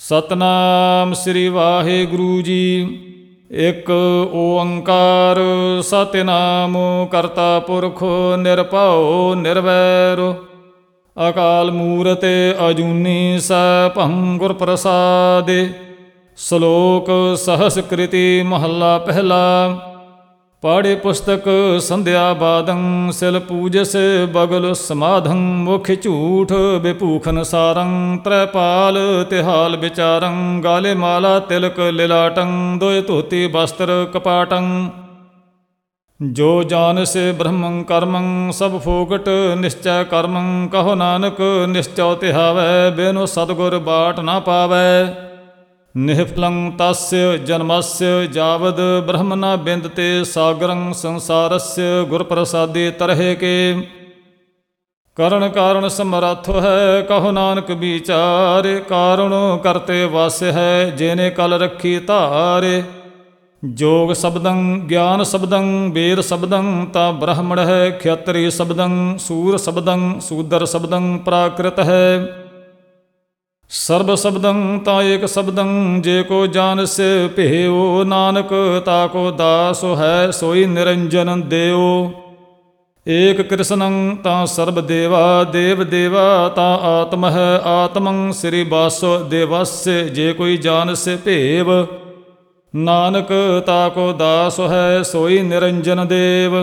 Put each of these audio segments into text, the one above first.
ਸਤਨਾਮ ਸ੍ਰੀ ਵਾਹਿਗੁਰੂ ਜੀ। ਇੱਕ ਓੰਕਾਰ ਸਤਿਨਾਮ ਕਰਤਾ ਪੁਰਖ ਨਿਰਭਉ ਨਿਰਵੈਰ ਅਕਾਲ ਮੂਰਤਿ ਅਜੂਨੀ ਸੈਭੰ ਗੁਰ ਪ੍ਰਸਾਦਿ। ਸ਼ਲੋਕ ਸਹਸਕ੍ਰਿਤੀ ਮਹੱਲਾ ਪਹਿਲਾ। ਪਾੜੇ ਪੁਸਤਕ ਸੰਧਿਆ ਬਾਦੰ ਸਿਲ ਪੂਜਸ ਬਗਲ ਸਮਾਧੰ ਮੁਖ ਝੂਠ ਬਿਭੂਖਨ ਸਾਰੰ ਤ੍ਰੈਪਾਲ ਤਿਹਾਲ ਵਿਚਾਰੰ ਗਾਲੇ ਮਾਲਾ ਤਿਲਕ ਲਿਲਾਟੰ ਦੋਇ ਧੋਤੀ ਬਸਤਰ ਕਪਾਟੰ। ਜੋ ਜਾਨਿ ਬ੍ਰਹਮੰ ਕਰਮੰ ਸਭ ਫੋਗਟ ਨਿਸ਼ਚੈ ਕਰਮੰ ਕਹੋ ਨਾਨਕ ਨਿਸ਼ਚਉ ਤਿਹਾਵੈ ਬਿਨੁ ਸਤਿਗੁਰ ਬਾਟ ਨਾ ਪਾਵੈ। ਨਿਹਫਲੰ ਤਸਯ ਜਨਮਸਯ ਜਾਵਦ ਬ੍ਰਹਮ ਨ ਬਿੰਦਤੇ ਸਾਗਰੰ ਸੰਸਾਰਸਯ ਗੁਰ ਪ੍ਰਸਾਦੇ ਤਰਹਿ ਕੇ। ਕਰਨ ਕਾਰਣ ਸਮਰੱਥ ਹੈ ਕਹੋ ਨਾਨਕ ਵਿਚਾਰੇ ਕਾਰਣ ਕਰਤੇ ਵਾਸ ਹੈ ਜਿਨੇ ਕਲ ਰੱਖੀ ਧਾਰੇ। ਜੋਗ ਸ਼ਬਦੰ ਗਿਆਨ ਸ਼ਬਦੰ ਵੇਦ ਸ਼ਬਦੰ ਤਾ ਬ੍ਰਾਹਮਣ ਹੈ ਖਿਆਤਰੀ ਸ਼ਬਦੰ ਸੂਰ ਸ਼ਬਦੰ ਸੂਦਰ ਸ਼ਬਦੰ ਪ੍ਰਾਕ੍ਰਿਤ ਹੈ। ਸਰਬ ਸ਼ਬਦੰ ਤਾਂ ਏਕ ਸ਼ਬਦੰ ਜੇ ਕੋ ਜਾਨਿਸ ਭੇਉ ਨਾਨਕ ਤਾ ਕੋ ਦਾਸ ਹੈ ਸੋਈ ਨਿਰੰਜਨ ਦੇਉ। ਏਕ ਕ੍ਰਿਸ਼ਨੰ ਤਾਂ ਸਰਬ ਦੇਵਾ ਦੇਵ ਦੇਵਾ ਤਾਂ ਆਤਮ ਹੈ ਆਤਮੰ ਸ੍ਰੀ ਵਾਸੁ ਦੇਵस्य ਜੇ ਕੋਈ ਜਾਨਿਸ ਭੇਵ ਨਾਨਕ ਤਾ ਕੋ ਦਾਸ ਹੈ ਸੋਈ ਨਿਰੰਜਨ ਦੇਵ।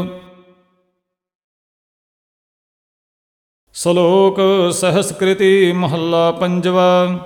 ਸ਼ਲੋਕ ਸਹਸਕ੍ਰਿਤੀ ਮਹੱਲਾ ਪੰਜਵਾ।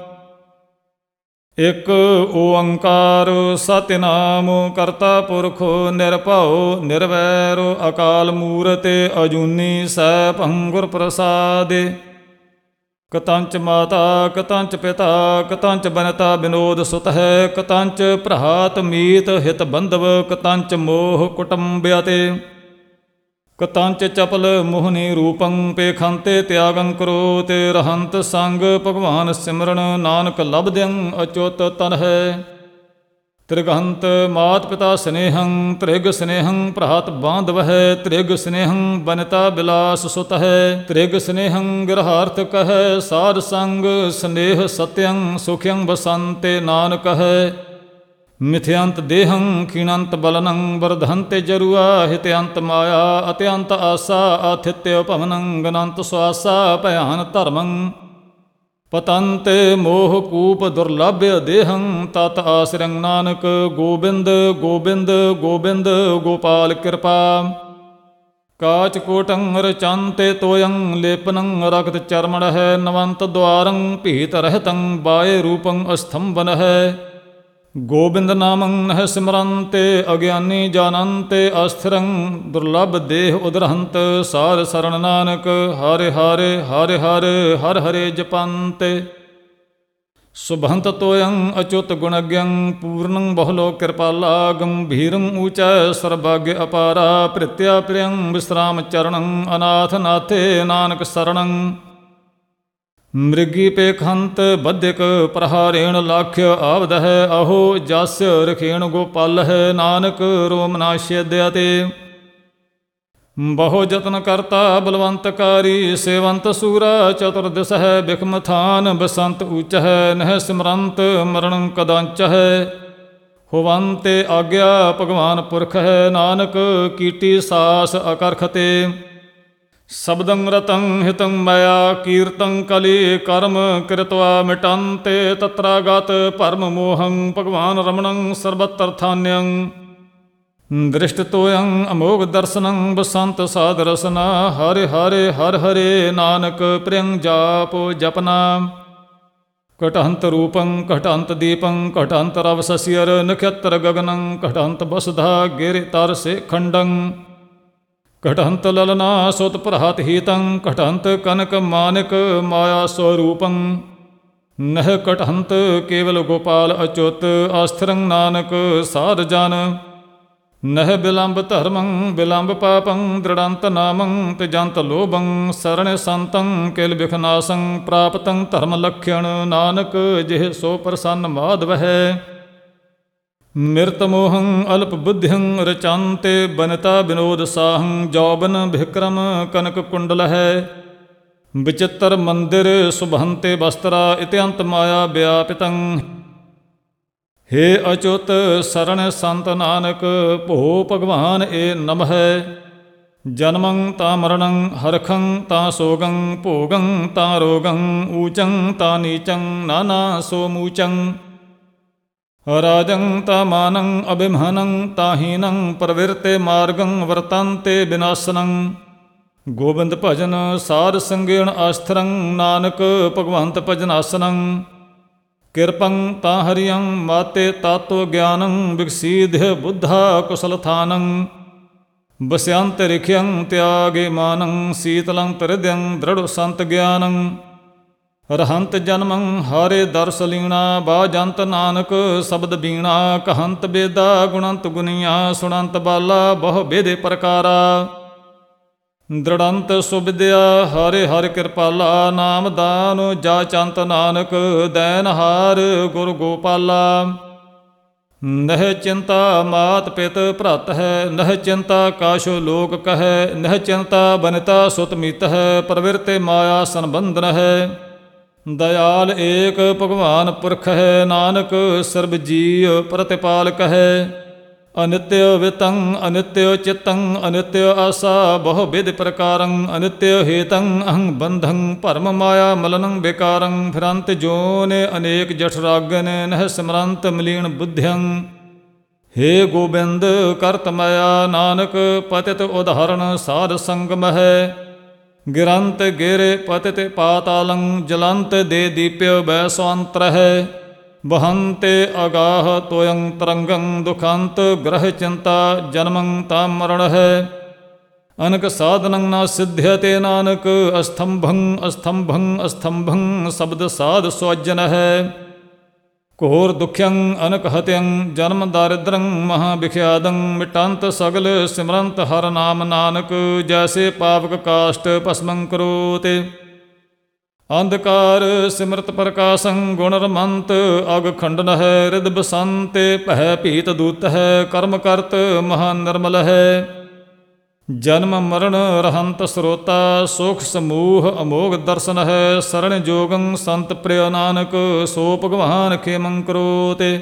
ਇੱਕ ਓੰਕਾਰ ਸਤਿਨਾਮ ਕਰਤਾ ਪੁਰਖ ਨਿਰਭਉ ਨਿਰਵੈਰ ਅਕਾਲ ਮੂਰਤਿ ਅਜੂਨੀ ਸੈਭੰ ਗੁਰ ਪ੍ਰਸਾਦਿ। ਕਤੰਚ ਮਾਤਾ ਕਤੰਚ ਪਿਤਾ ਕਤੰਚ ਬਨਤਾ ਬਿਨੋਦ ਸੁਤ ਹੈ ਕਤੰਚ ਭਰਾਤ ਮੀਤ ਹਿਤ ਬੰਧਵ ਕਤੰਚ ਮੋਹ ਕੁਟੰਬਿਆਤੇ। ਕਤੰਚ ਚਪਲ ਮੋਹਨੀ ਰੂਪੰ ਪੇਖੰਤੇ ਤਿਆਗੰ ਕਰੋਤੇ ਰਹੰਤ ਸੰਗ ਭਗਵਾਨ ਸਿਮਰਨ ਨਾਨਕ ਲਬਦਿੰ ਅਚੁੱਤ ਤਨ ਹੈ। ਤ੍ਰਿਗਹੰਤ ਮਾਤ ਪਿਤਾ ਸਨੇਹੰ ਤ੍ਰਿਗ ਸਨੇਹੰ ਭਰਾਤ ਬਾਂਧਵ ਹੈ ਤ੍ਰਿਗ ਸਨੇਹੰ ਬਨਤਾ ਬਿਲਾਸ ਸੁਤ ਹੈ। ਤ੍ਰਿਗ ਸਨੇਹੰ ਗ੍ਰਹਾਰਥ ਕਹੈ ਸਾਧ ਸੰਗ ਸਨੇਹ ਸਤਯੰ ਸੁਖਯੰ ਬਸੰਤੇ ਨਾਨਕ ਹੈ। ਮਿਥਿਅੰਤ ਦੇਹੰ ਖੀਣੰਤ ਬਲਨੰ ਵਰਧੰਤੇ ਜਰੂਆ ਹਿਤਿਅੰਤ ਮਾਇਆ ਅਤਿਅੰਤ ਆਸਾ ਆਥਿਤਯ ਭਵਨੰ ਗਨੰਤ ਸੁਆਸਾ ਭਿਆਨ ਧਰਮੰ। ਪਤੰਤੇ ਮੋਹ ਕੂਪ ਦੁਰਲਭਯ ਦੇਹੰ ਤਤ ਆਸਰੰ ਨਾਨਕ ਗੋਬਿੰਦ ਗੋਬਿੰਦ ਗੋਬਿੰਦ ਗੋਪਾਲ ਕਿਰਪਾ। ਕਾਚ ਕੋਟੰ ਰਚੰਤੇ ਤੋਯੰ ਲੇਪਨੰ ਰਕਤ ਚਰਮਣ ਹੈ ਨਵੰਤ ਦੁਆਰੰ ਭੀਤ ਰਹਿਤੰ ਬਾਏ ਰੂਪੰ ਅਸਥੰਬਨ ਹੈ। ਗੋਬਿੰਦ ਨਾਮੰ ਨਹਿ ਸਿਮਰੰਤੇ ਅਗਿਆਨੀ ਜਾਨੰਤੇ ਅਸਥਿਰੰ ਦੁਰਲਭ ਦੇਹ ਉਦਰਹੰਤ ਸਾਰ ਸਰਣ ਨਾਨਕ ਹਰਿ ਹਰਿ ਹਰਿ ਹਰਿ ਹਰਿ ਹਰਿ ਜਪੰਤੇ। ਸੁਭੰਤ ਤੋਯੰ ਅਚੁੱਤ ਗੁਣਗਯੰ ਪੂਰਨੰ ਬਹੁਲੋ ਕਿਰਪਾਲਾ ਗੰਭੀਰੰ ਊਚੈ ਸਰਬੱਗ ਅਪਾਰਾ ਭ੍ਰਿਤਿਆ ਪ੍ਰਿਯੰ ਵਿਸਰਾਮ ਚਰਣੰ ਅਨਾਥ ਨਾਥੇ ਨਾਨਕ ਸਰਣੰ। ਮ੍ਰਿਗੀ ਪੇਖੰਤ ਬੱਧਿਕ ਪ੍ਰਹਾਰੇਣ ਲਾਖਿ ਆਵਦ ਹੈ ਅਹੋ ਜਸ ਰਖੇਣ ਗੋਪਾਲ ਹੈ ਨਾਨਕ ਰੋਮ ਨਾ ਛੇਦਿਆ ਤੇ। ਬਹੁ ਜਤਨ ਕਰਤਾ ਬਲਵੰਤਕਾਰੀ ਸੇਵੰਤ ਸੂਰਾ ਚਤੁਰਦਿਸ ਹੈ ਬਿਖਮ ਥਾਨ ਬਸੰਤ ਊਚ ਹੈ ਨਹਿ ਸਿਮਰੰਤ ਮਰਣੰ ਕਦੰਚ ਹੈ। ਹੋਵੰਤੇ ਆਗਿਆ ਭਗਵਾਨ ਪੁਰਖ ਹੈ ਨਾਨਕ ਕੀਟੀ ਸਾਸ ਅਕਰਖ ਤੇ। ਸ਼ਬਦੰ ਰਤੰ ਹਿਤੰ ਮਇਆ ਕੀਰਤੰ ਕਲੀ ਕਰਮ ਕਿਰਤਵਾ ਮਿਟੰਤੇ ਤਤਰਾਗਤ ਭਰਮ ਮੋਹੰ ਭਗਵਾਨ ਰਮਣੰ ਸਰਬਤਰ ਥਾਨਯੰ। ਦ੍ਰਿਸ਼ਟ ਤੋਯੰ ਅਮੋਘ ਦਰਸਨੰ ਬਸੰਤ ਸਾਧ ਰਸਨਾ ਹਰਿ ਹਰਿ ਹਰਿ ਹਰਿ ਨਾਨਕ ਪ੍ਰਿਯੰ ਜਾਪ ਜਪਨਾ। ਘਟਹੰਤ ਰੂਪੰ ਘਟਹੰਤ ਦੀਪੰ ਘਟਹੰਤ ਰਵ ਸਸਿਅਰ ਨਖਯਤਰ ਗਗਨੰ ਘਟਹੰਤ ਬਸਧਾ ਗਿਰਿ ਤਰ ਸੇ ਖੰਡੰ। ਘਟਹੰਤ ਲਲਨਾ ਸੁਤ ਭਰਾਤ ਹੀਤੰ ਘਟਹੰਤ ਕਨਕ ਮਾਨਿਕ ਮਾਇਆ ਸਵਰੂਪੰ। ਨਹਿ ਘਟਹੰਤ ਕੇਵਲ ਗੋਪਾਲ ਅਚੁੱਤ ਅਸਥਿਰੰ ਨਾਨਕ ਸਾਧ ਜਨ। ਨਹਿ ਬਿਲੰਬ ਧਰਮੰ ਬਿਲੰਬ ਪਾਪੰ ਦ੍ਰਿੜੰਤ ਨਾਮੰ ਤਿਜੰਤ ਲੋਭੰ ਸਰਣ ਸੰਤੰ ਕਿਲ ਬਿਖਨਾਸੰ ਪ੍ਰਾਪਤੰ ਧਰਮ ਲਖਿਅਣ ਨਾਨਕ ਜਿਹ ਸੋ ਪ੍ਰਸੰਨ ਮਾਧਵ ਹੈ। ਮਿਰਤ ਮੋਹੰ ਅਲਪ ਬੁੱਧਿੰ ਰਚੰਤੇ ਬਨਤਾ ਬਿਨੋਦ ਸਾਹੰ ਜੌਬਨ ਬਿਕਰਮ ਕਨਕ ਕੁੰਡਲ ਹੈ। ਵਿਚਿੱਤਰ ਮੰਦਿਰ ਸੁਭੰਤੇ ਬਸਤਰਾ ਇਤਿਅੰਤ ਮਾਇਆ ਵਿਆਪਿਤੰ। ਹੇ ਅਚੁੱਤ ਸਰਣ ਸੰਤ ਨਾਨਕ ਭੋ ਭਗਵਾਨ ਏ ਨਮਹਿ। ਜਨਮੰ ਤਾਂ ਮਰਣੰ ਹਰਖੰ ਤਾਂ ਸੋਗੰ ਭੋਗੰ ਤਾਂ ਰੋਗੰ ਊਚੰ ਤਾਂ ਨੀਚੰ ਨਾਨਾ ਸੋ ਮੂਚੰ। ਰਾਜੰ ਤਾਂ ਮਾਨੰ ਅਭਿਮਾਨੰ ਤਾਂ ਹੀਨੰ ਪ੍ਰਵਿਰਤੇ ਮਾਰਗੰ ਵਰਤੰਤੇ ਵਿਨਾਸ਼ਨੰ। ਗੋਬਿੰਦ ਭਜਨ ਸਾਧ ਸੰਗੇਣ ਆਸਥਰੰ ਨਾਨਕ ਭਗਵੰਤ ਭਜਨਾਸਨੰ। ਕਿਰਪੰ ਤਾਂ ਹਰਿਯੰ ਮਾਤੇ ਤਾਤੋ ਗਿਆਨੰ ਵਿਕਸੀਦਿ ਬੁੱਧਾ ਕੁਸਲਥਾਨੰ। ਬਸਿਅੰਤ ਰਿਖਿਅੰ ਤਿਆਗੇ ਮਾਨੰ ਸੀਤਲੰ ਤ੍ਰਿਦਯੰ ਦ੍ਰਿੜੁ ਸੰਤ ਗਿਆਨੰ। ਰਹੰਤ ਜਨਮੰ ਹਾਰੇ ਦਰਸ ਲੀਣਾ ਬਾਜੰਤ ਨਾਨਕ ਸ਼ਬਦ ਬੀਣਾ। ਕਹੰਤ ਬੇਦਾ ਗੁਣੰਤ ਗੁਨੀਆ ਸੁਣੰਤ ਬਾਲਾ ਬਹੁ ਬੇਦੇ ਪ੍ਰਕਾਰਾ। ਦ੍ਰਿੜੰਤ ਸੁਵਿਦਿਆ ਹਰਿ ਹਰਿ ਕਿਰਪਾਲਾ। ਨਾਮ ਦਾਨ ਜਾਚੰਤ ਨਾਨਕ ਦੈਨਹਾਰ ਗੁਰ ਗੋਪਾਲਾ। ਨਹਿ ਚਿੰਤਾ ਮਾਤ ਪਿਤ ਭਰਤ ਹੈ ਨਹਿ ਚਿੰਤਾ ਕਾਸ਼ੋ ਲੋਕ ਕਹੈ। ਨਹਿ ਚਿੰਤਾ ਬਨਿਤਾ ਸੁਤ ਮੀਤ ਹੈ ਪ੍ਰਵਿਰਤੇ ਮਾਇਆ ਸੰਬੰਧਨ ਹੈ। ਦਇਆਲ ਏਕ ਭਗਵਾਨ ਪੁਰਖ ਹੈ ਨਾਨਕ ਸਰਬ ਜੀਅ ਪ੍ਰਤਿਪਾਲਕ ਹੈ। ਅਨਿਤਯ ਵਿਤੰ ਅਨਿਤਯ ਚਿਤੰ ਅਨਿਤਯ ਆਸਾ ਬਹੁ ਵਿਧ ਪ੍ਰਕਾਰੰ। ਅਨਿਤਯ ਹੇਤੰ ਅਹੰ ਬੰਧੰ ਭਰਮ ਮਾਇਆ ਮਲਨੰ ਬੇਕਾਰੰ। ਫਿਰੰਤ ਜੋਨ ਅਨੇਕ ਜਠਰਾਗਨ ਨਹਿ ਸਿਮਰੰਤ ਮਲੀਨ ਬੁੱਧਿਅੰ। ਹੇ ਗੋਬਿੰਦ ਕਰਤ ਮਾਇਆ ਨਾਨਕ ਪਤਿਤ ਉਦਾਹਰਣ ਸਾਧ ਸੰਗਮ ਹੈ। ਗਿਰੰਤ ਗਿਰੇ ਪਤਿਤ ਪਾਤਾਲੰ ਜਲੰਤ ਦੇ ਦੀਪਿ ਬੈਸਵੰਤਰ ਹੈ। ਬਹੰਤੇ ਅਗਾਹ ਤੋਯੰ ਤਰੰਗੰ ਦੁਖੰਤ ਗ੍ਰਹਿ ਚਿੰਤਾ ਜਨਮੰ ਤਾਂ ਮਰਣ ਹੈ। ਅਨਕ ਸਾਧਨੰ ਨਾ ਸਿਧਯਤੇ ਨਾਨਕ ਅਸਥੰਭੰ ਅਸਥੰਭੰ ਅਸਥੰਭੰ ਸ਼ਬਦ ਸਾਧ ਸੁਅਜਨ ਹੈ। ਘੋਰ ਦੁਖਯੰ ਅਨਕ ਹਤਯੰ ਜਨਮ ਦਾਰਿਦ੍ਰੰ ਮਹਾ ਵਿਖਿਆਦੰ। ਮਿਟੰਤ ਸਗਲ ਸਿਮਰੰਤ ਹਰ ਨਾਮ ਨਾਨਕ ਜੈਸੇ ਪਾਵਕ ਕਾਸ਼ਟ ਭਸਮੰ ਕਰੋਤੇ। ਅੰਧਕਾਰ ਸਿਮਰਤ ਪ੍ਰਕਾਸ਼ੰ ਗੁਣ ਰਮੰਤ ਅਗ ਖੰਡਨ ਹੈ। ਰਿਦ ਬਸੰਤੇ ਭੈ ਭੀਤ ਦੂਤ ਹੈ ਕਰਮ ਕਰਤ ਮਹਾ ਨਿਰਮਲ ਹੈ। ਜਨਮ ਮਰਨ ਰਹੰਤ ਸਰੋਤਾ ਸੁਖ ਸਮੂਹ ਅਮੋਘ ਦਰਸ਼ਨ ਹੈ। ਸਰਣ ਜੋਗੰ ਸੰਤ ਪ੍ਰਿਯ ਨਾਨਕ ਸੋ ਭਗਵਾਨ ਖੇਮੰ ਕਰੋਤੇ।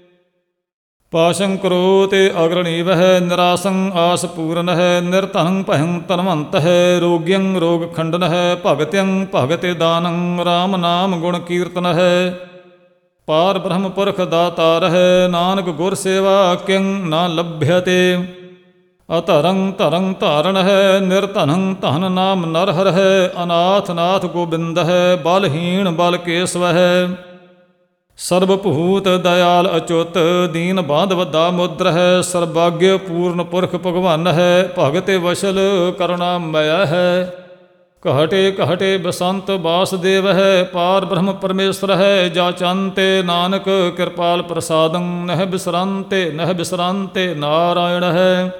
ਪਾਸ਼ੰ ਕਰੋਤੇ ਅਗਰਣੀ ਵਹਿ ਨਿਰਾਸੰ ਆਸ ਪੂਰਨ ਹੈ। ਨਿਰਧਨੰ ਭਯੰ ਧਨਵੰਤ ਹੈ ਰੋਗਿਯੰ ਰੋਗ ਖੰਡਨ ਹੈ। ਭਗਤਿਯੰ ਭਗਤੇ ਦਾਨੰ ਰਾਮ ਨਾਮ ਗੁਣ ਕੀਰਤਨ ਹੈ। ਪਾਰ ਬ੍ਰਹਮ ਪੁਰਖ ਦਾਤਾਰ ਹੈ ਨਾਨਕ ਗੁਰ ਸੇਵਾ ਕਿੰ ਨਾ ਲਭਯਤੇ। ਅਧਰੰ ਧਰੰ ਧਾਰਨ ਹੈ ਨਿਰਧਨੰ ਧਨ ਨਾਮ ਨਰ ਹਰ ਹੈ। ਅਨਾਥ ਨਾਥ ਗੋਬਿੰਦ ਹੈ ਬਲਹੀਣ ਬਲ ਕੇਸਵ ਹੈ। ਸਰਬ ਭੂਤ ਦਇਆਲ ਅਚੁੱਤ ਦੀਨ ਬਾਂਧਵ ਦਾਮੋਦਰ ਹੈ। ਸਰਬਾਗਯ ਪੂਰਨ ਪੁਰਖ ਭਗਵਾਨ ਹੈ ਭਗਤੇ ਵਸ਼ਲ ਕਰੁਣਾ ਮਯ ਹੈ। ਕਹਟੇ ਕਹਟੇ ਬਸੰਤ ਵਾਸੁਦੇਵ ਹੈ ਪਾਰ ਬ੍ਰਹਮ ਪਰਮੇਸ਼ਰ ਹੈ। ਜਾਚੰਤੇ ਨਾਨਕ ਕਿਰਪਾਲ ਪ੍ਰਸਾਦੰ ਨਹਿ ਬਿਸਰੰਤੇ ਨਾਰਾਇਣ ਹੈ।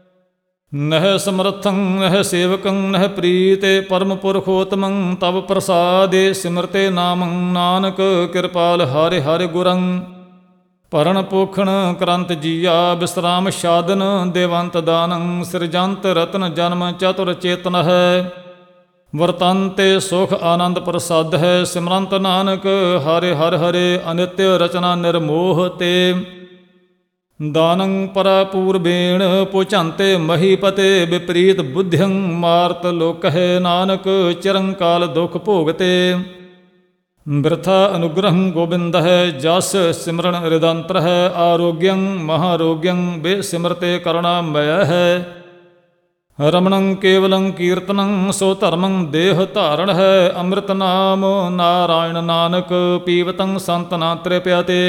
ਨਹਿ ਸਮਰਥੰ ਨਹਿ ਸੇਵਕੰ ਨਹਿ ਪ੍ਰੀਤੇ ਪਰਮ ਪੁਰਖੋਤਮੰ ਤਵ ਪ੍ਰਸਾਦੇ ਸਿਮਰਤੇ ਨਾਮੰ ਨਾਨਕ ਕਿਰਪਾਲ ਹਰਿ ਹਰਿ ਗੁਰੰ। ਭਰਨ ਪੋਖਣ ਕਰੰਤ ਜੀਆ ਬਿਸਰਾਮ ਸਾਧਨ ਦੇਵੰਤ ਦਾਨੰ। ਸਿਰਜੰਤ ਰਤਨ ਜਨਮ ਚਤੁਰ ਚੇਤਨ ਹੈ। ਵਰਤੰਤੇ ਸੁਖ ਆਨੰਦ ਪ੍ਰਸਾਦ ਹੈ। ਸਿਮਰੰਤ ਨਾਨਕ ਹਰਿ ਹਰਿ ਹਰਿ ਅਨਿਤਯ ਰਚਨਾ ਨਿਰਮੋਹ ਤੇ। ਦਾਨੰ ਪਰਾ ਪੂਰਬੇਣ ਪੁਚੰਤੇ ਮਹੀਪਤੇ ਵਿਪਰੀਤ ਬੁੱਧਿਅੰ ਮਾਰਤ ਲੋਕਹਿ। ਨਾਨਕ ਚਿਰੰਕਾਲ ਦੁਖ ਭੋਗਤੇ। ਬਿਰਥਾ ਅਨੁਗ੍ਰਹੰ ਗੋਬਿੰਦ ਹੈ ਜਸ ਸਿਮਰਨ ਰਿਦੰਤਰ ਹੈ। ਆਰੋਗਯੰ ਮਹਾਰੋਗਯੰ ਬੇਸਿਮਰਤੇ ਕਰੁਣਾ ਮਯ ਹੈ। ਰਮਣੰ ਕੇਵਲੰ ਕੀਰਤਨੰ ਸੋ ਧਰਮੰ ਦੇਹ ਧਾਰਣ ਹੈ। ਅੰਮ੍ਰਿਤ ਨਾਮ ਨਾਰਾਇਣ ਨਾਨਕ ਪੀਵਤੰ ਸੰਤ ਨਾ ਤ੍ਰਿਪਿਆਤੇ।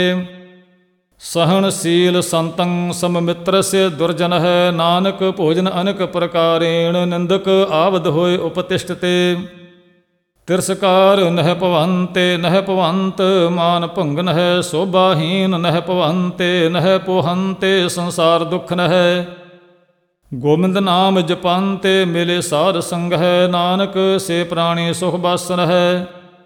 ਸਹਨਸ਼ੀਲ ਸੰਤੰ ਸਮਮਿਤਰस्य ਦੁਰਜਨ ਹੈ। ਨਾਨਕ ਭੋਜਨ ਅਨੇਕ ਪ੍ਰਕਾਰੇਣ ਨਿੰਦਕ ਆਵਦ ਹੋਏ ਉਪਤਿਸ਼ਠਤੇ। ਤਿਰਸਕਾਰ ਨਹਿ ਭਵੰਤੇ ਨਹਿ ਭਵੰਤ ਮਾਨ ਭੰਗਨ ਹੈ। ਸੋਭਾਹੀਨ ਨਹਿ ਭਵੰਤੇ ਨਹਿ ਪੋਹੰਤੇ ਸੰਸਾਰ ਦੁਖ ਨਹਿ। ਗੋਬਿੰਦ ਨਾਮ ਜਪੰਤੇ ਮਿਲੇ ਸਾਧ ਸੰਗ ਹੈ। ਨਾਨਕ ਸੇ ਪ੍ਰਾਣੀ ਸੁਖ ਬਾਸਨ ਹੈ।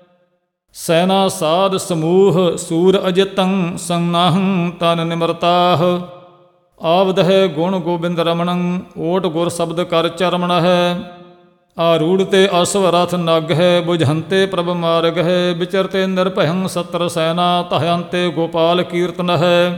ਸੈਨਾ ਸਾਧ ਸਮੂਹ ਸੂਰ ਅਜਿਤੰ ਸੰਨਾਹੰ ਤਨ ਨਿਮਰਤਾਹ। ਆਵਦ ਹੈ ਗੁਣ ਗੋਬਿੰਦ ਰਮਣੰ ਓਟ ਗੁਰ ਸ਼ਬਦ ਕਰ ਚਰਮਣ ਹੈ। ਆਰੂੜ ਤੇ ਅਸਵ ਰਥ ਨਗ ਹੈ, ਬੁਝੰਤੇ ਪ੍ਰਭ ਮਾਰਗ ਹੈ, ਵਿਚਰਤੇ ਨਿਰਭਯੰ ਸਤਰ ਸੈਨਾ, ਤਹਯੰਤੇ ਗੋਪਾਲ ਕੀਰਤਨ ਹੈ।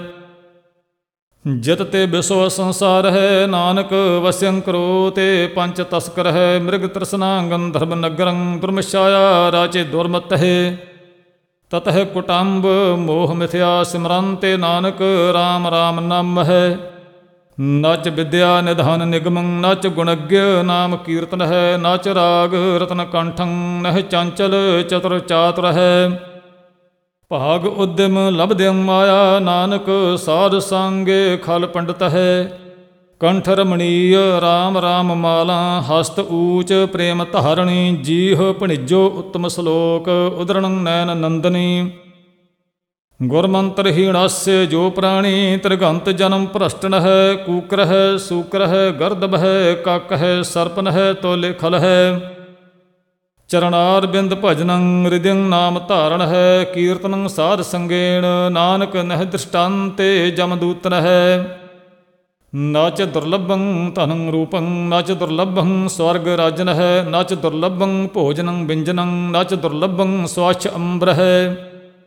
ਜਿਤ ਤੇ ਵਿਸਵ ਸੰਸਾਰ ਹੈ, ਨਾਨਕ ਵਸਿਅੰ ਕਰੋ ਤੇ ਪੰਚ ਤਸਕਰ ਹੈ, ਮ੍ਰਿਗ ਤ੍ਰਿਸ਼ਨਾ ਗੰਧਰਵ ਨਗਰੰ, ਦੁਰਮਛਾਇਆ ਰਾਚੇ ਦੁਰਮਤ ਹੈ। ਤਤਹਿ ਕੁਟੰਬ ਮੋਹ ਮਿਥਿਆ, ਸਿਮਰਨ ਤੇ ਨਾਨਕ ਰਾਮ ਰਾਮ ਨਾਮ ਹੈ। ਨਚ ਵਿਦਿਆ ਨਿਧਾਨ ਨਿਗਮੰ, ਨਚ ਗੁਣੱਗ੍ਯ ਨਾਮ ਕੀਰਤਨ ਹੈ, ਨਚ ਰਾਗ ਰਤਨ ਕੰਠੰ, ਨਹਿ ਚੰਚਲ ਚਤੁਰ ਚਾਤੁਰ ਹੈ। ਭਾਗ ਉਦਮ ਲਬਦਿਅੰ ਮਾਇਆ, ਨਾਨਕ ਸਾਧ ਸੰਗੇ ਖਲ ਪੰਡਤ ਹੈ। ਕੰਠ ਰਮਣੀਯ ਰਾਮ ਰਾਮ ਮਾਲਾ, ਹਸਤ ਊਚ ਪ੍ਰੇਮ ਧਾਰਣੀ, ਜੀਹ ਭਣਿਜੋ ਉਤਮ ਸ਼ਲੋਕ, ਉਦਰਣ ਨੈਨ ਨੰਦਨੀ। ਗੁਰਮੰਤਰਹੀਣਾस्य ਜੋ ਪ੍ਰਾਣੀ, ਤ੍ਰਿਗੰਤ ਜਨਮ ਭ੍ਰਸ਼ਟਨ ਹੈ, ਕੂਕਰ ਹੈ ਸੂਕਰ ਹੈ, ਗਰਦਬ ਹੈ ਕੱਕ ਹੈ, ਸਰਪਨ ਹੈ ਤੋਲੇ ਖਲ ਹੈ। ਚਰਨਾਰ ਬਿੰਦ ਭਜਨੰ, ਹ੍ਰਿਦਯੰ ਨਾਮ ਧਾਰਣ ਹੈ, ਕੀਰਤਨੰ ਸਾਧ ਸੰਗੇਣ, ਨਾਨਕ ਨਹਿ ਦ੍ਰਿਸ਼ਟਾਂਤੇ ਜਮਦੂਤਨ ਹੈ। ਨਚ ਦੁਰਲਭੰ ਧਨੰ ਰੂਪੰ, ਨਚ ਦੁਰਲਭੰ ਸਵਰਗ ਰਾਜਨ ਹੈ, ਨਚ ਦੁਰਲਭੰ ਭੋਜਨੰ ਵਿੰਜਨੰ, ਨਚ ਦੁਰਲਭੰ ਸਵੱਛ ਅੰਬਰ ਹੈ।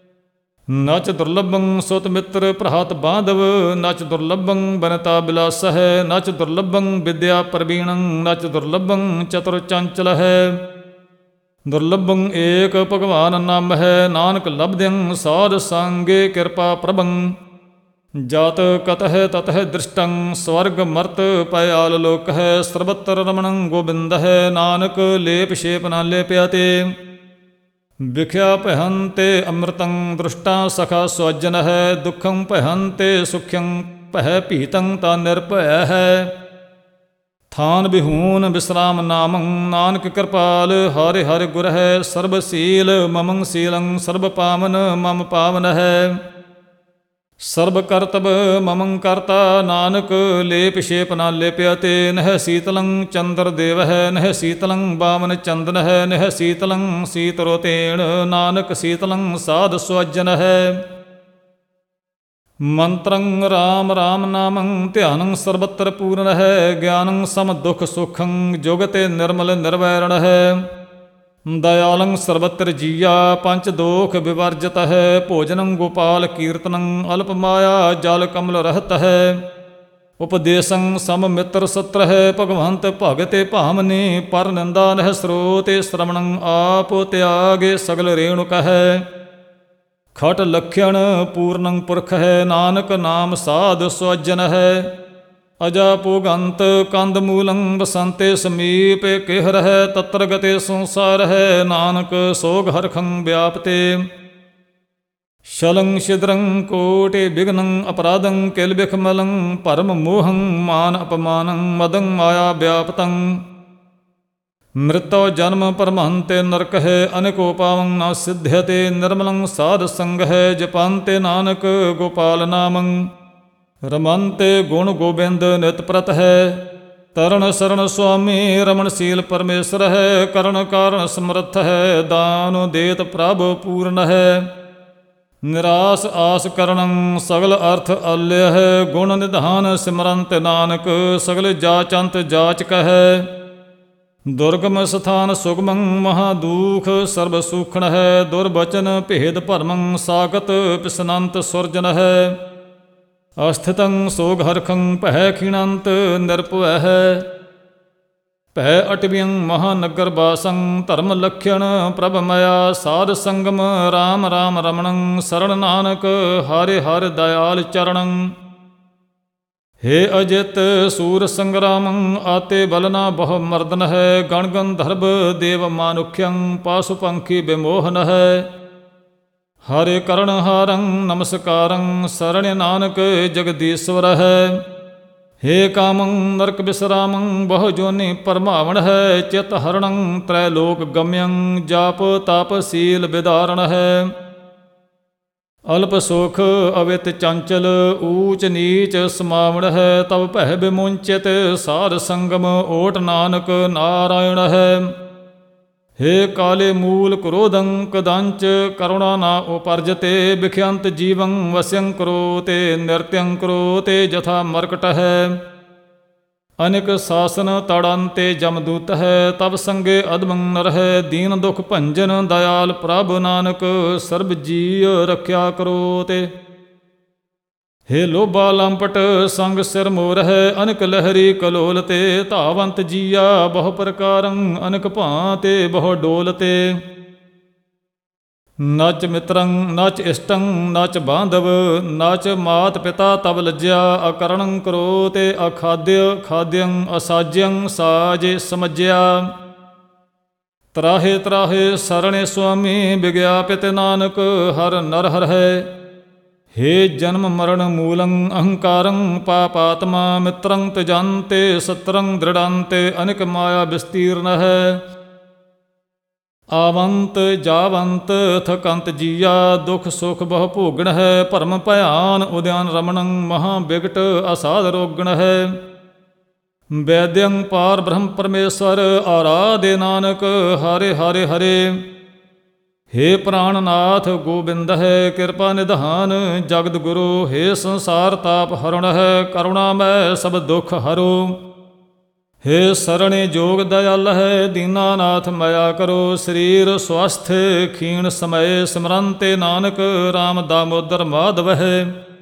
ਨਚ ਦੁਰਲਭੰ ਸੁਤ ਮਿੱਤਰ ਭਰਾਤ ਬਾਂਧਵ, ਨਚ ਦੁਰਲਭੰ ਬਨਤਾ ਬਿਲਾਸ ਹੈ, ਨਚ ਦੁਰਲਭੰ ਵਿਦਿਆ ਪ੍ਰਵੀਣੰ, ਨਚ ਦੁਰਲਭੰ ਚਤੁਰ ਚੰਚਲ ਹੈ। ਦੁਰਲਭੰ ਏਕ ਭਗਵਾਨ ਨਾਮ ਹੈ, ਨਾਨਕ ਲਬਦਿਅੰ ਸਾਧ ਸੰਗੇ ਕਿਰਪਾ ਪ੍ਰਭੰ। ਜਾਤ ਕਤਹਿ ਤਤਹਿ ਦ੍ਰਿਸ਼ਟੰ, ਸਵਰਗ ਮਰਤ ਪਇਆਲ ਲੋਕ ਹੈ, ਸਰਬਤਰ ਰਮਣੰ ਗੋਬਿੰਦ ਹੈ, ਨਾਨਕ ਲੇਪ ਛੇਪ ਨਾ ਲੇਪਿਆ ਤੇ। ਵਿਖਿਆ ਭයੰ ਤੇ ਅੰਮ੍ਰਿਤੰ, ਦ੍ਰਿਸ਼ਟਾ ਸਖਾ ਸੁਅਜਨ ਹੈ, ਦੁਖੰ ਭਯੰ ਤੇ ਸੁਖਯੰ, ਭੈ ਭੀਤੰ ਤਾ ਨਿਰਭੈ ਹੈ। ਥਾਨ ਬਿਹੂਨ ਬਿਸਰਾਮ ਨਾਮੰ, ਨਾਨਕ ਕਿਰਪਾਲ ਹਰਿ ਹਰਿ ਗੁਰ ਹੈ, ਸਰਬ ਸੀਲ ਮਮੰ ਸੀਲੰ, ਸਰਬ ਪਾਵਨ ਮਮ ਪਾਵਨ ਹੈ। ਸਰਬ ਕਰਤਬ ਮਮੰ ਕਰਤਾ, ਨਾਨਕ ਲੇਪ ਛੇਪ ਨਾ ਲੇਪਿਆ ਤੇ। ਨਹਿ ਸੀਤਲੰ ਚੰਦਰ ਦੇਵ ਹੈ, ਨਹਿ ਸੀਤਲੰ ਬਾਵਨ ਚੰਦਨ ਹੈ, ਨਹਿ ਸੀਤਲੰ ਸੀਤਰੋ ਤੇਣ, ਨਾਨਕ ਸੀਤਲੰ ਸਾਧ ਸੁਅਜਨ ਹੈ। ਮੰਤਰੰ ਰਾਮ ਰਾਮ ਨਾਮੰ, ਧਿਆਨੰ ਸਰਬਤਰ ਪੂਰਨ ਹੈ, ਗਿਆਨੰ ਸਮ ਦੁਖ ਸੁਖੰ, ਜੁਗਤੇ ਨਿਰਮਲ ਨਿਰਵੈਰਣ ਹੈ। ਦਇਆਲੰ ਸਰਬਤਰ ਜੀਆ, ਪੰਚ ਦੋਖ ਵਿਵਰਜਤ ਹੈ, ਭੋਜਨੰ ਗੋਪਾਲ ਕੀਰਤਨੰ, ਅਲਪ ਮਾਇਆ ਜਲ ਕਮਲ ਰਹਿਤ ਹੈ। ਉਪਦੇਸੰ ਸਮ ਮਿੱਤਰ ਸਤਰ ਹੈ, ਭਗਵੰਤ ਭਗਤੇ ਭਾਮਨੀ, ਪਰ ਨਿੰਦਾ ਨਹਿ ਸਰੋਤੇ, ਸ਼ਰਵਣੰ ਆਪ ਤਿਆਗੇ ਸਗਲ ਰੇਣੁਕ ਹੈ। ਖਟ ਲਖਿਆਣ ਪੂਰਨੰ ਪੁਰਖ ਹੈ, ਨਾਨਕ ਨਾਮ ਸਾਧ ਸੁਅਜਨ ਹੈ। ਅਜਾ ਪੋਗੰਤ ਕੰਦ ਮੂਲੰ, ਬਸੰਤੇ ਸਮੀਪ ਕਿਹ ਰਹਿ, ਤਤਰ ਗਤੇ ਸੰਸਾਰ ਹੈ, ਨਾਨਕ ਸੋਗ ਹਰਖੰ ਵਿਆਪਤੇ। ਸ਼ਲੰ ਛਿਦਰੰ ਕੋਟਿ ਵਿਘਨੰ, ਅਪਰਾਧੰ ਕਿਲ ਬਿਖਮਲੰ, ਭਰਮ ਮੋਹੰ ਮਾਨ ਅਪਮਾਨੰ, ਮਦੰ ਮਾਇਆ ਵਿਆਪਤੰ। ਮ੍ਰਿਤੋ ਜਨਮ ਪਰਮਹੰਤੇ ਨਰਕ ਹੈ, ਅਨੇਕੋ ਪਾਵੰ ਨ ਸਿਧਯਤੇ, ਨਿਰਮਲੰ ਸਾਧ ਸੰਗ ਹੈ, ਜਪੰਤੇ ਨਾਨਕ ਗੋਪਾਲ ਨਾਮੰ। ਰਮੰਤੇ ਗੁਣ ਗੋਬਿੰਦ ਨਿਤ ਪ੍ਰਤ ਹੈ, ਤਰਨ ਸਰਣ ਸੁਆਮੀ ਰਮਣਸ਼ੀਲ ਪਰਮੇਸ਼ਰ ਹੈ। ਕਰਨ ਕਾਰਨ ਸਮਰੱਥ ਹੈ, ਦਾਨ ਦੇਤ ਪ੍ਰਭ ਪੂਰਨ ਹੈ। ਨਿਰਾਸ ਆਸ ਕਰਣੰ ਸਗਲ ਅਰਥ ਆਲਿਆ ਹੈ, ਗੁਣ ਨਿਧਾਨ ਸਿਮਰੰਤ ਨਾਨਕ, ਸਗਲ ਜਾਚੰਤ ਜਾਚਕ ਹੈ। ਦੁਰਗਮ ਸਥਾਨ ਸੁਗਮੰ ਮਹਾਦੂਖ, ਸਰਬ ਸੂਖਣ ਹੈ, ਦੁਰਬਚਨ ਭੇਦ ਭਰਮੰ, ਸਾਗਤ ਪਿਸਨੰਤ ਸੁਰਜਨ ਹੈ। ਅਸਥਿਤੰ ਸੋਗ ਹਰਖੰ ਭੈ ਖੀਣੰਤ ਨਿਰਭੈ ਹੈ। ਭੈ ਅਟਵਿਯੰ ਮਹਾਨਗਰ ਬਾਸੰ, ਧਰਮ ਲਖਿਆਣ ਪ੍ਰਭ ਮਇਆ, ਸਾਧ ਸੰਗਮ ਰਾਮ ਰਾਮ ਰਮਣੰ, ਸਰਣ ਨਾਨਕ ਹਰਿ ਹਰਿ ਦਇਆਲ ਚਰਣੰ। ਹੇ ਅਜਿਤ ਸੂਰ ਸੰਗਰਾਮੰ, ਆਤੇ ਬਲਨਾ ਬਹੁ ਮਰਦਨ ਹੈ, ਗਣ ਗੰਧਰਵ ਦੇਵ ਮਾਨੁਖਯੰ, ਪਾਸੁ ਪੰਖੀ ਬਿਮੋਹਨ ਹੈ। ਹਰਿ ਕਰਣ ਹਾਰੰ ਨਮਸਕਾਰੰ, ਸਰਣ ਨਾਨਕ ਜਗਦੀਸ਼ਵਰ ਹੈ। ਹੇ ਕਾਮੰ ਨਰਕ ਬਿਸਰਾਮੰ, ਬਹੁ ਜੋਨੀ ਪਰਮਾਵਣ ਹੈ, ਚਿਤ ਹਰਣੰ ਤ੍ਰੈ ਲੋਕ ਗਮਯੰ, ਜਾਪ ਤਪ ਸੀਲ ਵਿਦਾਰਣ ਹੈ। ਅਲਪ ਸੁਖ ਅਵਿਤ ਚੰਚਲ, ਊਚ ਨੀਚ ਸਮਾਵਣ ਹੈ, ਤਬ ਭੈ ਬਿਮੁੰਚਿਤ, ਸਾਧ ਸੰਗਮ ਓਟ ਨਾਨਕ ਨਾਰਾਇਣ ਹੈ। ਹੇ ਕਾਲੇ ਮੂਲ ਕ੍ਰੋਧੰ ਕਦੰਚ, ਕਰੁਣਾ ਨਾ ਉਪਰਜਤੇ, ਬਿਖਯੰਤ ਜੀਵੰ ਵਸਿਅੰ ਕਰੋ ਤੇ, ਨਿਰਤਯੰ ਕਰੋ ਤੇ, ਜਥਾ ਮਰਕਟ ਹੈ। ਅਨਿਕ ਸਾਸਨ ਤੜੰਤੇ ਜਮਦੂਤ ਹੈ, ਤਬ ਸੰਗੇ ਅਦਮੰ ਨਰ ਹੈ। ਦੀਨ ਦੁਖ ਭੰਜਨ ਦਇਆਲ ਪ੍ਰਭ ਨਾਨਕ, ਸਰਬ ਜੀ ਰੱਖਿਆ ਕਰੋ ਤੇ। ਹੇ ਲੋਭਾ ਲੰਪਟ ਸੰਗ ਸਿਰ ਮੋਰ ਹੈ, ਅਨਿਕ ਲਹਿਰੀ ਕਲੋਲ ਤੇ। ਧਾਵੰਤ ਜੀਆ ਬਹੁ ਪ੍ਰਕਾਰੰ, ਅਨਿਕ ਭਾਂਤੇ ਬਹੁ ਡੋਲ ਤੇ। ਨਚ ਮਿਤਰੰ ਨਚ ਇਸ਼ਟੰ ਨਚ ਬਾਂਧਵ, ਨਚ ਮਾਤ ਪਿਤਾ ਤਬ ਲੱਜਿਆ। ਅਕਰਣੰ ਕਰੋ ਤੇ ਅਖਾਦਿ ਖਾਦਿਅੰ, ਅਸਾਜਿਅੰ ਸਾਜੇ ਸਮਝਿਆ। ਤਰਾਹੇ ਤਰਾਹੇ ਸਰਣੇ ਸੁਆਮੀ, ਵਿਗਿਆਪਿਤ ਨਾਨਕ ਹਰ ਨਰ ਹਰ ਹੈ। ਹੇ ਜਨਮ ਮਰਨ ਮੂਲੰ ਅਹੰਕਾਰੰ, ਪਾਪਾਤਮਾ ਮਿਤਰੰ ਤਜੰਤੇ। ਸਤਰੰ ਦ੍ਰਿੜੰਤੇ ਅਨਿਕ ਮਾਇਆ ਵਿਸਤੀਰਨ ਹੈ। ਆਵੰਤ ਜਾਵੰਤ ਥਕੰਤ ਜੀਆ, ਦੁਖ ਸੁਖ ਬਹੁ ਭੋਗਣ ਹੈ। ਭਰਮ ਭਿਆਨ ਉਦਿਆਨ ਰਮਣੰ, ਮਹਾ ਬਿਗਟ ਅਸਾਧ ਰੋਗਣ ਹੈ। ਵੈਦਯੰ ਪਾਰ ਬ੍ਰਹਮ ਪਰਮੇਸ਼ਰ, ਆਰਾਧੇ ਨਾਨਕ ਹਰੇ ਹਰੇ ਹਰੇ। ਹੇ ਪ੍ਰਾਣਨਾਥ ਗੋਬਿੰਦ ਹੈ, ਕਿਰਪਾ ਨਿਧਾਨ ਜਗਤ ਗੁਰੂ। ਹੇ ਸੰਸਾਰ ਤਾਪ ਹਰਣ ਹੈ, ਕਰੁਣਾ ਮੈਂ ਸਭ ਦੁਖ ਹਰੋ। ਹੇ ਸਰਣੇ ਜੋਗ ਦਇਆਲ ਹੈ, ਦੀਨਾਨਾਥ ਮਇਆ ਕਰੋ। ਸਰੀਰ ਸਵਸਥ ਖੀਣ ਸਮਏ, ਸਿਮਰੰਤੇ ਨਾਨਕ ਰਾਮ ਦਾਮੋਦਰ ਮਾਧਵ ਹੈ।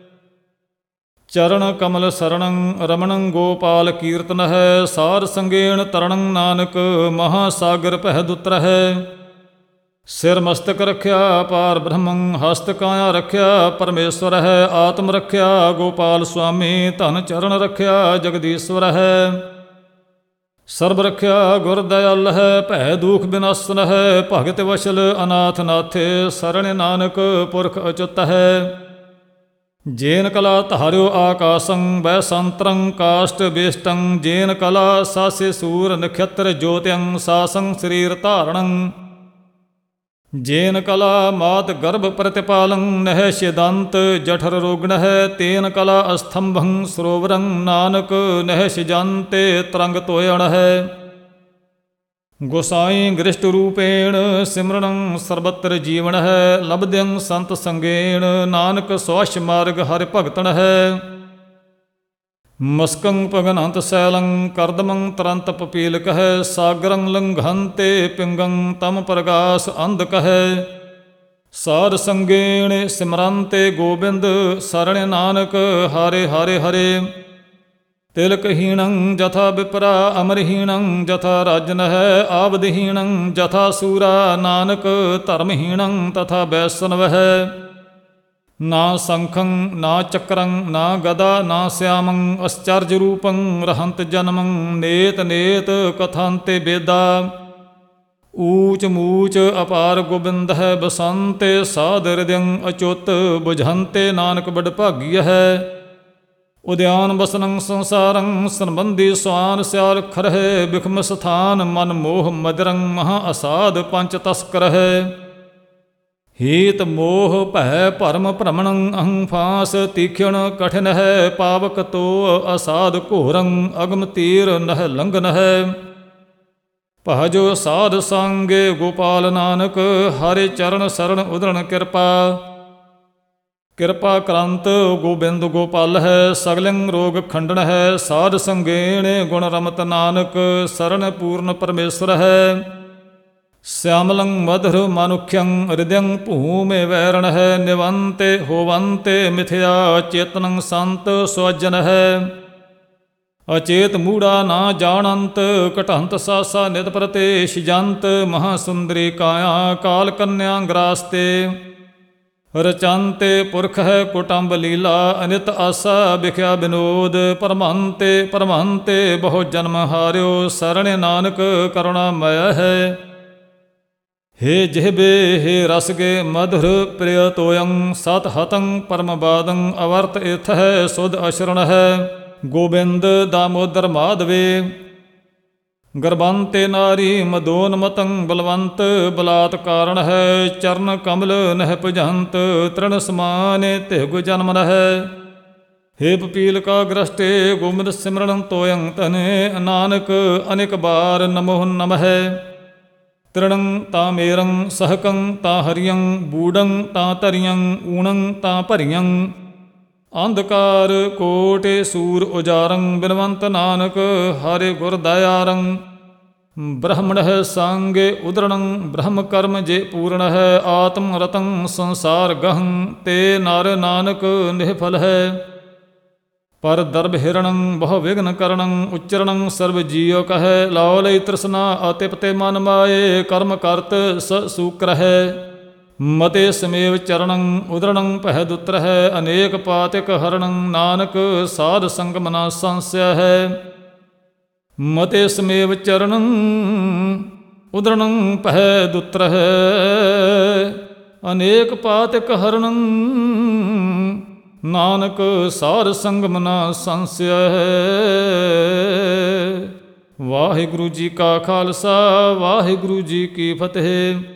ਚਰਨ ਕਮਲ ਸਰਣੰ ਰਮਣੰ, ਗੋਪਾਲ ਕੀਰਤਨ ਹੈ। ਸਾਰ ਸੰਗੇਣ ਤਰਣੰ ਨਾਨਕ, ਮਹਾਸਾਗਰ ਪਹਿ ਦੁਤਰ ਹੈ। ਸਿਰ ਮਸਤਕ ਰੱਖਿਆ ਪਾਰ ਬ੍ਰਹਮੰ, ਹਸਤ ਕਾਇਆ ਰੱਖਿਆ ਪਰਮੇਸ਼ਵਰ ਹੈ। ਆਤਮ ਰੱਖਿਆ ਗੋਪਾਲ ਸੁਆਮੀ, ਧਨ ਚਰਨ ਰੱਖਿਆ ਜਗਦੀਸ਼ਵਰ ਹੈ। ਸਰਬ ਰੱਖਿਆ ਗੁਰ ਦਇਆਲ ਹੈ, ਭੈ ਦੂਖ ਬਿਨਾਸਨ ਹੈ। ਭਗਤ ਵਸ਼ਲ ਅਨਾਥ ਨਾਥੇ, ਸਰਣ ਨਾਨਕ ਪੁਰਖ ਅਚੁੱਤ ਹੈ। ਜੇਨ ਕਲਾ ਧਾਰਿਓ ਆਕਾਸੰ, ਬੈ ਸੰਤਰੰ ਕਾਸ਼ਟ ਬੇਸ਼ਟੰ। ਜੇਨ ਕਲਾ ਸਾਸੇ ਸੂਰ ਨਖਤਰ ਜੋਤਿਅੰ, ਸਾਸੰ ਸਰੀਰ ਧਾਰਣੰ। ਜੇਨ ਕਲਾ ਮਾਤ ਗਰਭ ਪ੍ਰਤਿਪਾਲੰ, ਨਹਿ ਸਿਦੰਤ ਜਠਰ ਰੋਗਣ ਹੈ। ਤੇਨ ਕਲਾ ਅਸਥੰਭੰ ਸਰੋਵਰੰ, ਨਾਨਕ ਨਹਿ ਸਿਜੰਤੇ ਤਰੰਗ ਤੋਇਣ ਹੈ। ਗੋਸਾਈ ਗ੍ਰਿਸ਼ਟ ਰੂਪੇਣ, ਸਿਮਰਣੰ ਸਰਬਤਰ ਜੀਵਨ ਹੈ। ਲਬਦਿਅੰ ਸੰਤ ਸੰਗੇਣ, ਨਾਨਕ ਸਵਛ ਮਾਰਗ ਹਰਿ ਭਗਤਨ ਹੈ। ਮਸਕੰ ਭਗਨੰਤ ਸੈਲੰ, ਕਰਦਮੰ ਤਰੰਤ ਪਪੀਲਕ ਹੈ। ਸਾਗਰੰ ਲੰਘੰਤੇ ਪਿੰਗੰ, ਤਮ ਪ੍ਰਗਾਸ ਅੰਧਕ ਹੈ। ਸਾਧ ਸੰਗੇਣ ਸਿਮਰੰਤੇ ਗੋਬਿੰਦ, ਸਰਣ ਨਾਨਕ ਹਰੇ ਹਰੇ ਹਰੇ। ਤਿਲਕਹੀਣੰ ਜਥਾ ਵਿਪਰਾ, ਅਮਰਹੀਣੰ ਜਥਾ ਰਾਜਨ ਹੈ। ਆਵਦਹੀਣੰ ਜਥਾ ਸੂਰਾ, ਨਾਨਕ ਧਰਮਹੀਣੰ ਤਥਾ ਵੈਸਨਵ ਹੈ। ਨਾ ਸੰਖੰ ਨਾ ਚੱਕਰੰ ਨਾ ਗਦਾ, ਨਾ ਸਿਆਮੰ ਅਸਚਰਜ ਰੂਪੰ। ਰਹੰਤ ਜਨਮੰ ਨੇਤ ਨੇਤ ਕਥੰਤੇ ਬੇਦਾ। ਊਚ ਮੂਚ ਅਪਾਰ ਗੋਬਿੰਦ ਹੈ, ਬਸੰਤੇ ਸਾਧ ਹਿਰਦਯੰ ਅਚੁੱਤ। ਬੁਝੰਤੇ ਨਾਨਕ ਬੜ ਭਾਗੀ ਹੈ। ਉਦਿਆਨ ਬਸਨੰ ਸੰਸਾਰੰ, ਸੰਬੰਧੀ ਸਵਾਨ ਸਿਆਲ ਖਰਹਿ। ਬਿਖਮ ਸਥਾਨ ਮਨ ਮੋਹ ਮਦਰੰ, ਮਹਾ ਅਸਾਧ ਪੰਚ ਤਸਕਰ ਹੈ। ਹੀਤ ਮੋਹ ਭੈ ਭਰਮ ਭ੍ਰਮਣੰ, ਅਹੰ ਫਾਸ ਤੀਖਣ ਕਠਿਨ ਹੈ। ਪਾਵਕ ਤੋ ਅਸਾਧ ਘੋਰੰ, ਅਗਮ ਤੀਰ ਨਹਿ ਲੰਘਨ ਹੈ। ਭਜੋ ਸਾਧ ਸੰਗੇ ਗੋਪਾਲ ਨਾਨਕ, ਹਰਿ ਚਰਨ ਸਰਣ ਉਦਰਣ ਕਿਰਪਾ। ਕਿਰਪਾ ਕਰੰਤ ਗੋਬਿੰਦ ਗੋਪਾਲ ਹੈ, ਸਗਲੰ ਰੋਗ ਖੰਡਨ ਹੈ। ਸਾਧ ਸੰਗੇਣ ਗੁਣ ਰਮਤ ਨਾਨਕ, ਸਰਣ ਪੂਰਨ ਪਰਮੇਸ਼ਰ ਹੈ। ਸਿਆਮਲੰ ਮਧੁਰ ਮਨੁਖਯੰ, ਹਿਰਦਯੰ ਭੂਮੇ ਵੈਰਣ ਹੈ। ਨਿਵੰਤੇ ਹੋਵੰਤੇ ਮਿਥਿਆ, ਚੇਤਨੰ ਸੰਤ ਸਵਜਨ ਹੈ। ਅਚੇਤ ਮੂੜਾ ਨਾ ਜਾਣੰਤ, ਘਟੰਤ ਸਾਸਾ ਨਿਤ ਪ੍ਰਤੇਸ਼ ਜੰਤ। ਮਹਾ ਸੁੰਦਰੀ ਕਾਇਆ ਕਾਲ ਕੰਨਿਆ ਗ੍ਰਾਸਤੇ। ਰਚੰਤੇ ਪੁਰਖ ਹੈ ਕੁਟੰਬ ਲੀਲਾ, ਅਨਿਤ ਆਸਾ ਵਿਖਿਆ ਬਿਨੋਦ। ਪਰਮਹੰਤੇ ਪਰਮਹੰਤੇ ਬਹੁ ਜਨਮ ਹਾਰਿਓ, ਸਰਣ ਨਾਨਕ ਕਰੁਣਾ ਮਯ ਹੈ। ਹੇ ਜਿਹਬੇ ਹੇ ਰਸਗੇ ਮਧੁਰ ਪ੍ਰਿਯ ਤੋਯੰ, ਸਤ ਹਤੰ ਪਰਮ ਬਾਦੰ। ਅਵਰਤ ਇਥ ਹੈ ਸੁਧ ਅਸ਼ਰਣ ਹੈ, ਗੋਬਿੰਦ ਦਾਮੋਦਰ ਮਾਧਵੇ। ਗਰਬੰਤੇ ਨਾਰੀ ਮਦੋਨਮਤੰ, ਬਲਵੰਤ ਬਲਾਤ ਕਾਰਣ ਹੈ। ਚਰਨ ਕਮਲ ਨਹਿ ਭਜੰਤ, ਤ੍ਰਿਣ ਸਮਾਨੇ ਤਿਹੁ ਜਨਮ ਰਹੈ। ਹੇ ਪਪੀਲਕਾ ਗ੍ਰਸਟੇ ਗੋਬਿੰਦ ਸਿਮਰਨ ਤੋਯੰ ਤਨੇ। ਨਾਨਕ ਅਨੇਕ ਬਾਰ ਨਮੋ ਨਮਹਿ। ਤ੍ਰਿਣੰ ਤਾਂ ਮੇਰੰ ਸਹਕੰ ਤਾਂ ਹਰਿਯੰ, ਬੂੜੰ ਤਾਂ ਧਰਿਯੰ, ਊਣੰ ਤਾਂ ਭਰਿਯੰ। ਅੰਧਕਾਰ ਕੋਟਿ ਸੂਰ ਉਜਾਰੰ ਬਿਨਵੰਤ ਨਾਨਕ ਹਰਿ ਗੁਰ ਦਇਆਰੰ ਬ੍ਰਹਮਣਹਿ ਸੰਗੇ ਉਦਰਣੰ ਬ੍ਰਹਮ ਕਰਮ ਜੇ ਪੂਰਣਹਿ ਆਤਮ ਰਤੰ ਸੰਸਾਰ ਗਹੰ ਤੇ ਨਰ ਨਾਨਕ ਨਿਹਫਲ ਹੈ ਪਰ ਦਰਬ ਹਿਰਣੰ ਬਹੁ ਵਿਘਨ ਕਰਣੰ ਉਚਰਣੰ ਸਰਬ ਜੀਉ ਕਹੈ ਲਾਉ ਲਈ ਤ੍ਰਿਸ਼ਨਾ ਅਤਿਪਤੇ ਮਨ ਮਾਏ ਕਰਮ ਕਰਤ ਸ ਸੂਕਰ ਹੈ ਮਤੇ ਸਮੇਵ ਚਰਣੰ ਉਦਰਣੰ ਪਹਿ ਦੁਤਰ ਹੈ ਅਨੇਕ ਪਾਤਿਕ ਹਰਣੰ ਨਾਨਕ ਸਾਧ ਸੰਗਮ ਨਾ ਸੰਸਿਆ ਹੈ ਮਤੇ ਸਮੇਵ ਚਰਣੰ ਉਦਰਣੰ ਪਹਿ ਦੁਤਰ ਹੈ ਅਨੇਕ ਪਾਤਿਕ ਹਰਣੰ ਨਾਨਕ ਸਾਧ ਸੰਗਮ ਨਾ ਸੰਸਿਆ ਹੈ। ਵਾਹਿਗੁਰੂ ਜੀ ਕਾ ਖਾਲਸਾ ਵਾਹਿਗੁਰੂ ਜੀ ਕੀ ਫਤਿਹ।